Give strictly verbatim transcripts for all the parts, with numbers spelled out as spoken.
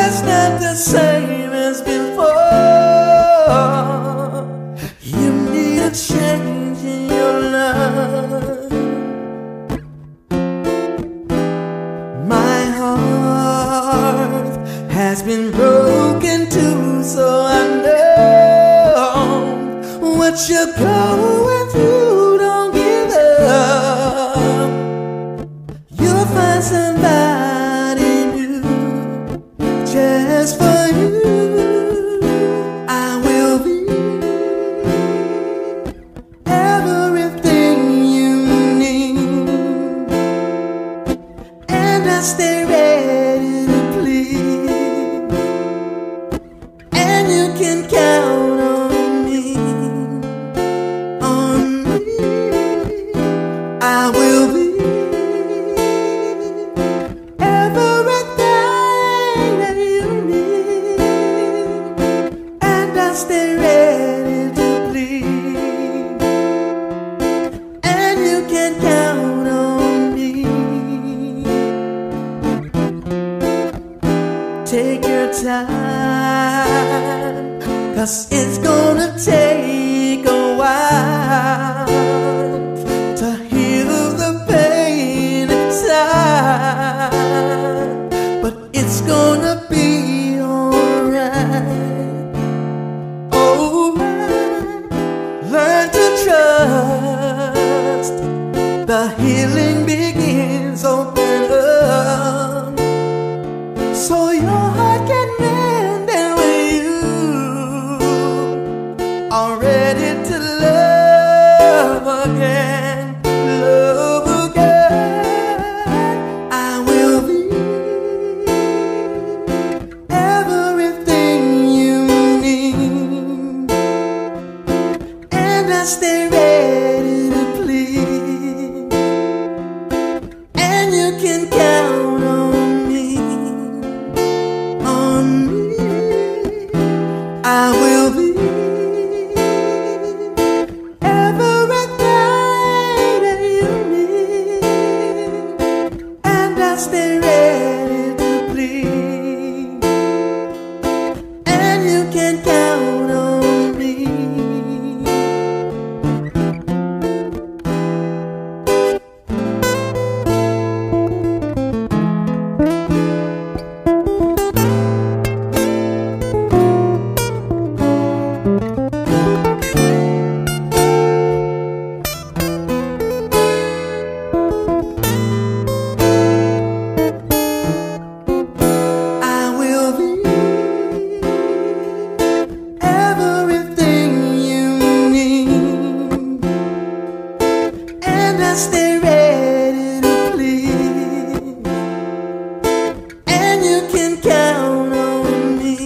it's not the same as before. You need a change in your life. My heart has been broken too, so I know what you're going through. Don't give up. You'll find somebody new just for you. I will be everything you need, and I stay ready to please, and you can count on me, on me. I will be stay ready to please, and you can count on me. Take your time, 'cause it's gonna take a while to heal the pain inside, but it's gonna be alright. Learn to trust, the healing begins. Open up so your heart can mend, and when you are ready to love again, love again, I will be everything you need, and I stay ready to please, and you can count on me, on me. I will be everything that you need, and I stay ready to please, and you can count on me. Stay ready to please, and you can count on me,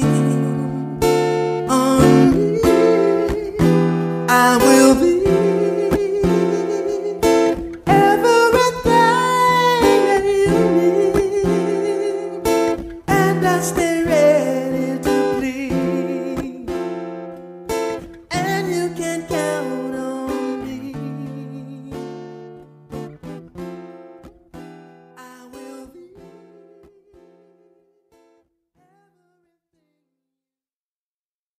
on me. I will be everything that you need, and I stay ready to please, and you can count